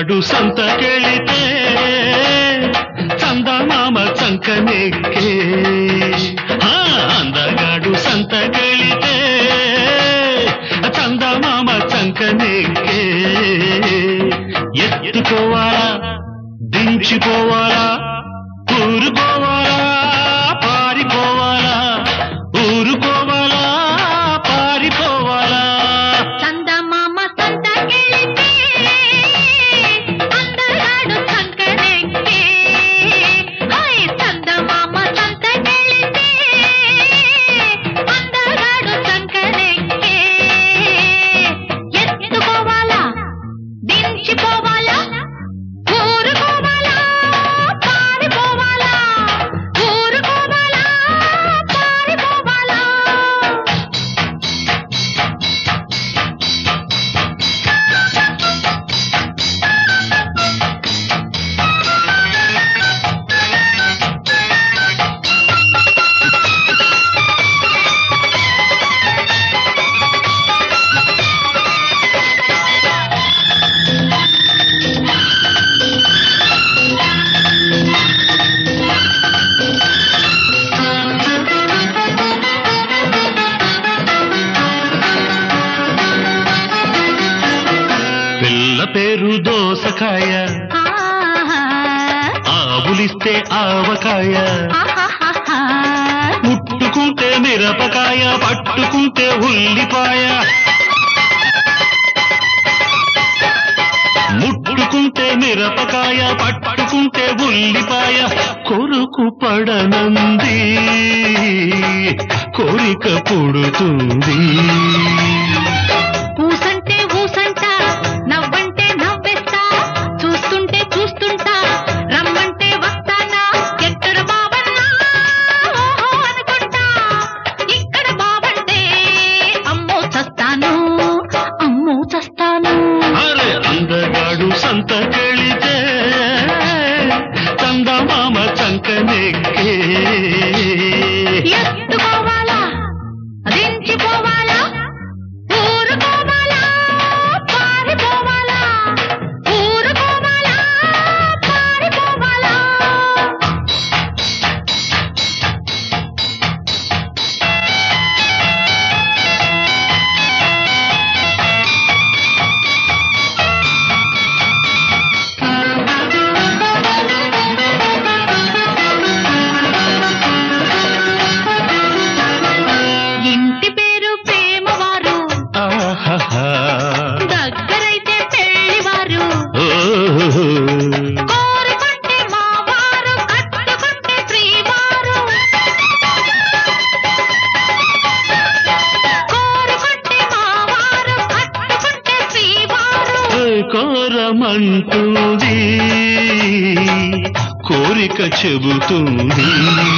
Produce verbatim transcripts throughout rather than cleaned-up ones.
అందగాడు సంతకెళితే చందమామ చంకనెక్కే అందగాడు సంతకెళితే చందమామ చంకనెక్కే ఎత్తుకోవాలా దించిపోవాలా ఊరుకోవాలా పారిపోవాలా ఊరుకోవాలా పారిపోవాలా చందమామ సంతకెళితే అందగాడు సంకనెక్కే హాయ్ చందమామ సంతకెళితే అందగాడు సంకనెక్కే ఎత్తుకోవాలా దించిపోవాలా ఊరుకోవాలా పారిపోవాలా ఊరుకోవాలా పారిపోవాలా పిల్ల పేరు దోసకాయ ఆవులిస్తే ఆవకాయ ముట్టుకుంటే మిరపకాయ పట్టుకుంటే ఉల్లిపాయ ముట్టుకుంటే మిరపకాయ పట్టుకుంటే ఉల్లిపాయ కొరుకు పడనంది కోరిక పుడుతుంది ఊసంటే ఊసంట నవ్వంటే నవ్వేస్తా చూస్తుంటే చూస్తుంటా రమ్మంటే వస్తానా ఎక్కడ బావన్నా ఓహో అనుకుంటా ఇక్కడ బావంటే అమ్మో చస్తాను అమ్మో చస్తాను అరే అందగాడు సంతకెళితే చందమామ చంకనెక్కే ఎత్తుకోవాలా దించిపోవాలా ఊరుకోవాలా పారిపోవాలా ఊరుకోవాలా పారిపోవాలా ఇంటి పేరు ప్రేమవారు ఆహాహా. దగ్గరైతే పెళ్లివారు ఓహో. కోరుకుంటే మావారు కట్టుకుంటే శ్రీవారు కోరుకుంటే మావారు కట్టుకుంటే శ్రీవారు కోరమంటుంది కోరిక చెబుతుంది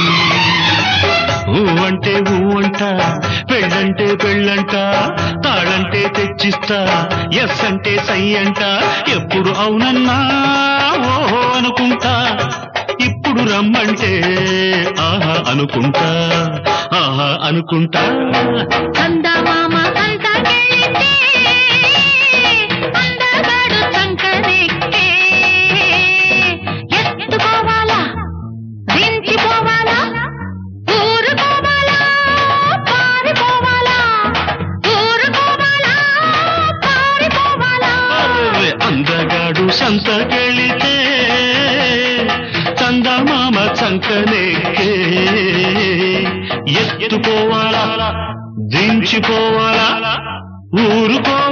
ఊ అంటే ఊ అంట పెళ్ళంటే పెళ్ళంట తాళంటే తెచ్చిస్తా ఎస్ అంటే సై అంట ఎప్పుడు అవునన్నా ఓహో అనుకుంటా ఇప్పుడు రమ్మంటే ఆహా అనుకుంటా ఆహా అనుకుంటా చందమామ సంతకెళితే అందగాడు సంకనెక్కే ఎత్తుకోవాలా దించిపోవాలా ఊరుకోవాలా పారిపోవాలా ఊరుకోవాలా పారిపోవాలా అరే అందగాడు సంతకెళితే చందమామ చంకనెక్కే ఎత్తుకోవాలా దించిపోవాలా ఊరుకోవాలా